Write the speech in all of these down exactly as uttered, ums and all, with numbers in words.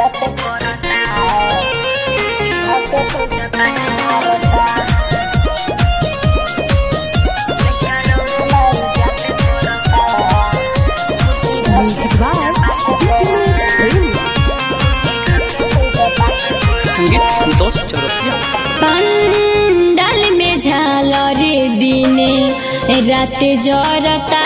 Music by संगीत संतोष चौरसिया। पंडाल में झालरे दिने रात जरता,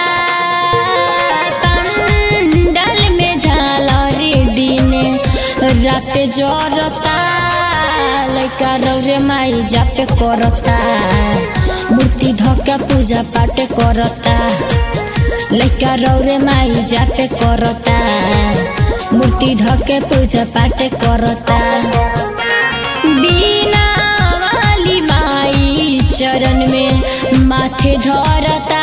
पंडाल में झालरे दिने रात जरता, लइका रौरे माई जाप करता, मूर्ति धक्का पूजा पाठ करता, लइका रौरे माई जाप करता, मूर्ति धक्के पूजा पाठ करता। बीना वाली माई चरण में माथे धरता,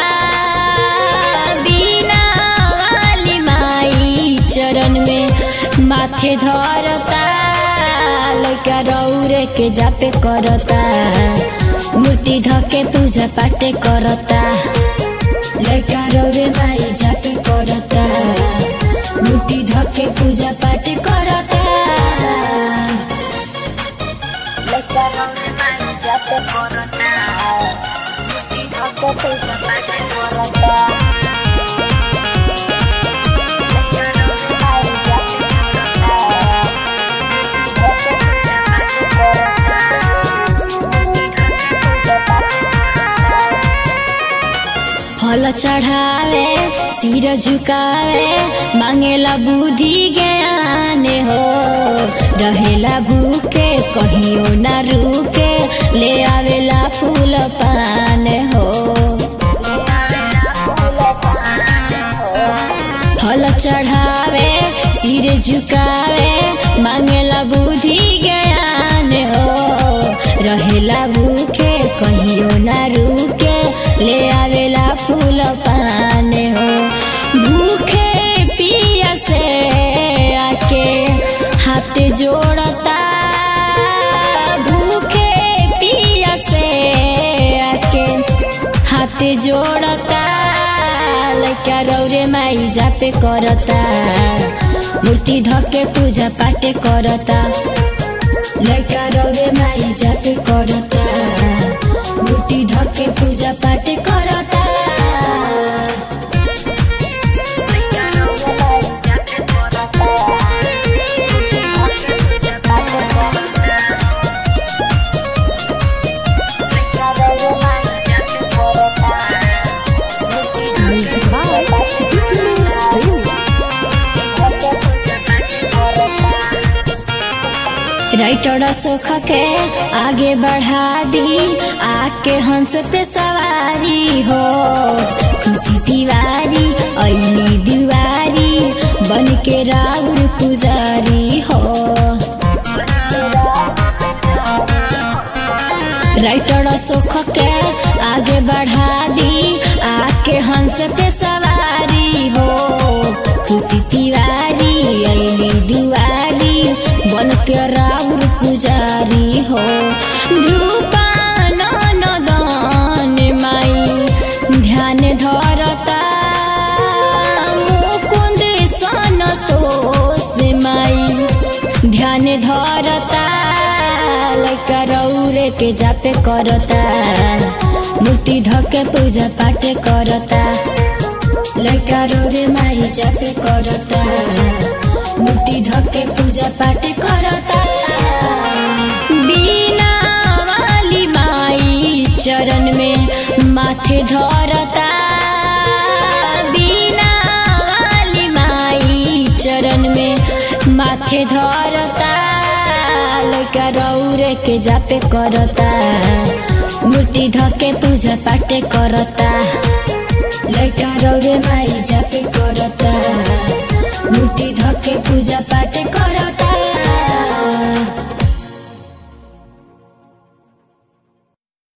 बीना वाली माई चरण में माथे धरता, लइका रौरे के जापे करता, मूर्ति धके पूजा पाठ करता, लइका रौरे माई जापे करता, मूर्ति धके पूजा पाठ करता। फल चढ़ावे सिर झुकावे मांगेला बुद्धि ज्ञान हो, रहेला भूखे कहियो ना रुके, ले आवेला फूल पान हो। फल चढ़ावे सिर झुकावे मांगेला बुद्धि ज्ञान हो, रहेला भूखे कहियो ना रुके, ले आवेला फूल पान हो। भूखे पिया से आके हाथ जोड़ता, भूखे पिया से आके हाथ जोड़ता, लइका रौरे माई जापे करता, मूर्ति धके पूजा पाठ करता, लइका रौरे माई जापे करता, मूर्ति धके पूजा पाठ करता। Music by राइटर सुख के आगे बढ़ा दी, आके हंस पे सवारी हो, खुशी तिवारी ऐनी दीवारी बन के राउर पुजारी हो। राइटर सुख के आगे बढ़ा दी, आके हंस पे सवारी हो, खुशी तिवारी ऐनी दीवारी बन के राउर पुजारी हो। ध्रुपान नदन माई ध्यान धरता, मुकुंद संतोष माई ध्यान धरता, लइका रौरे के जापे करता, मूर्ति धके पूजा पाठ करता, लइका रौरे माई जापे करता, मूर्ति धके पूजा पाठ करता। बीना वाली माई चरण में माथे धरता, बीना वाली माई चरण में माथे धरता, लइका रौरे के जापे करता, मूर्ति धके पूजा पाठ करता, लइका रौरे माई जापे करता, मूर्ति धके पूजा पाठ करता।